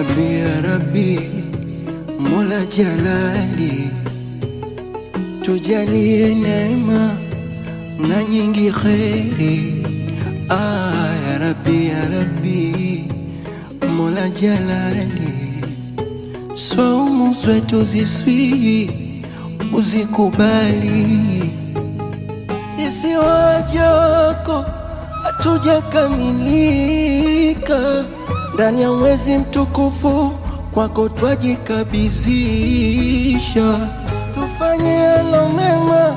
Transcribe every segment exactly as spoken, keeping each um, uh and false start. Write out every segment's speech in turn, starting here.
Rabbi ya Rabbi Mola Jalali, tujalie neema na nyingi khairi. Ah ya Rabbi ya Rabbi Mola Jalali, saumu zetu ziswi uzikubali. Sisi waja wako hatujakamilika, ndani ya mwezi mtukufu kwako twajikabizisha. Tufanye yalo mema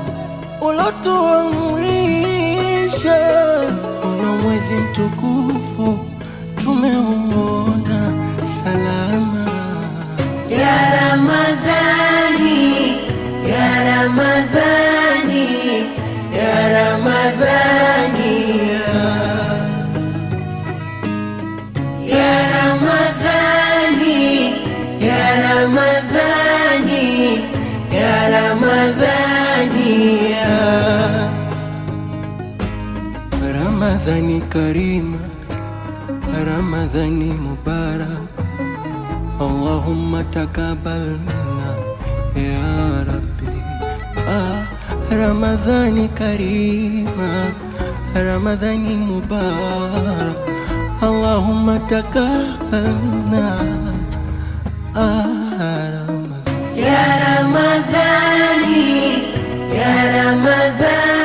ulotuamrisha, una mwezi mtukufu tumeuona salama. Ya Ramadhani, Ya Ramadhani, Ya Ramadhani, Ya Ramadhani, Ya Ramadhani, Ya Ramadhani, Ramadhani karima, Ramadhani mubarak, Allahumma taqabbal minna ya Rabbi. Ah, Ramadhani karima, Ramadhani mubarak, Allahumma taqabbal minna. Ah, Ya Ramadhani, Ya Ramadhani.